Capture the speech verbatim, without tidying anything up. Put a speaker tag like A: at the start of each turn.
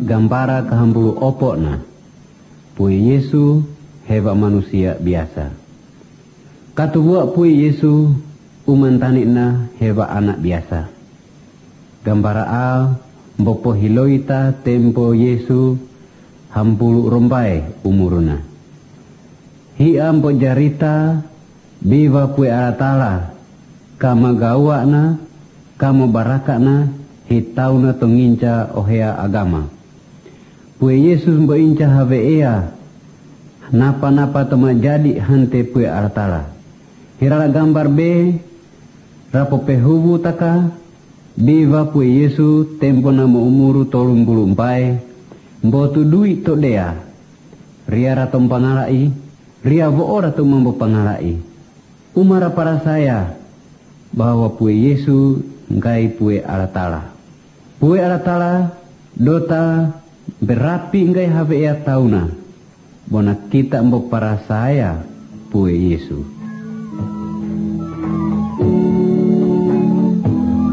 A: gambara kahambulu opo na. Pue Yesu heba manusia biasa. Katubuak pue Yesu umantani na heba anak biasa. Gambara al mbopo hiloita tempo Yesu hampulu rompai umuruna. Hi ampo jarita biwa pue alatala kama gawa na kama baraka na hitau na tonginca ohea agama. Pue Yesus mbo inca have ea napa-napa toma jadi hante pue alatala. Hirala gambar be rapo pehubu taka biwa pue Yesu tempo na mo umuru tolong bulu mpai mbotu duit to dea ria ratom pangalai ria voora tu mambo pangalai. Umara para saya bahwa pue Yesu ngai pue alatala. Pue alatala dota berapi ngai have ea tauna bona kita mbo para saya pue Yesu.